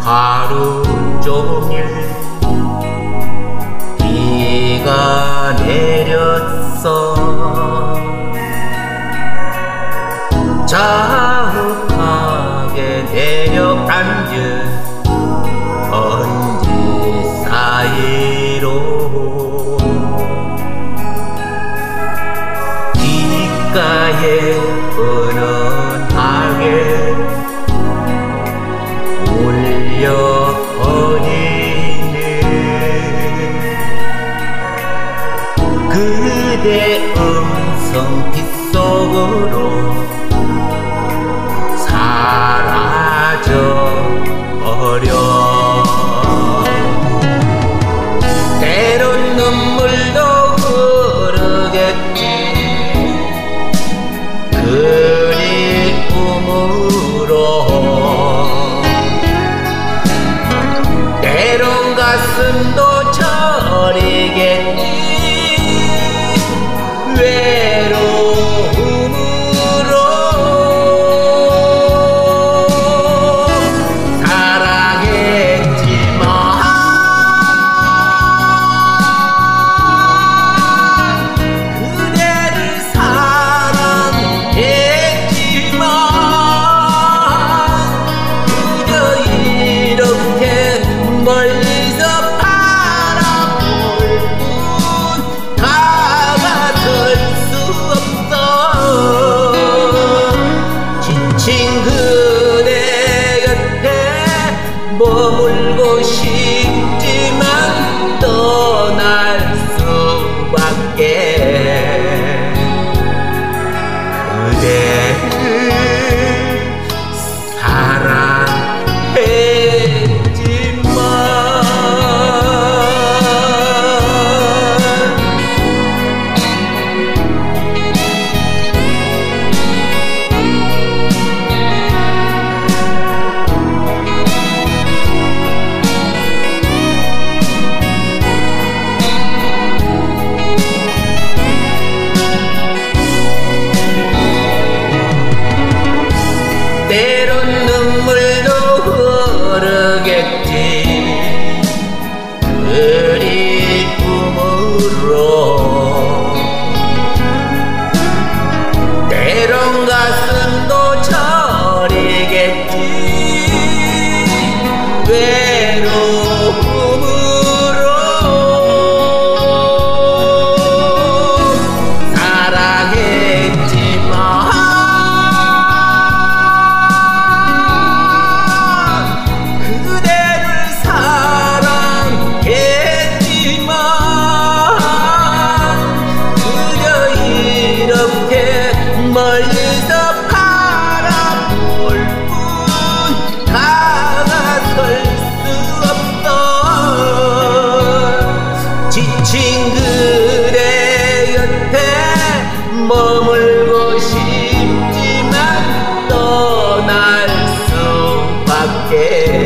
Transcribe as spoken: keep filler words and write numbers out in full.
하루 종일 비가 내렸어. 자욱하게 내려앉은 먼지 사이로 귓가에 은은하게 울려버리는 그대 음성 빗속으로 사라져버려. 때론 눈물도 흐르겠지. 그리움으로 때론 가슴도 저리겠지. 외로움으로 사랑했지만 그대를 사랑했지만 그저 이렇게 멀리서 바라볼 뿐 다가설 수 없어. 지친 그대 곁에 머물고 싶지만 떠날 수밖에. 그대를 사랑했지만 때론 눈물도 흐르겠지. 그리움으로 때론 가슴도 저리겠지. 외로움으로 사랑했지만 그대를 사랑했지만 그저 이렇게 멀리서 바라볼 뿐 다가설 수 없어. 지친 그대 곁에 머물고 싶지만 떠날 수밖에.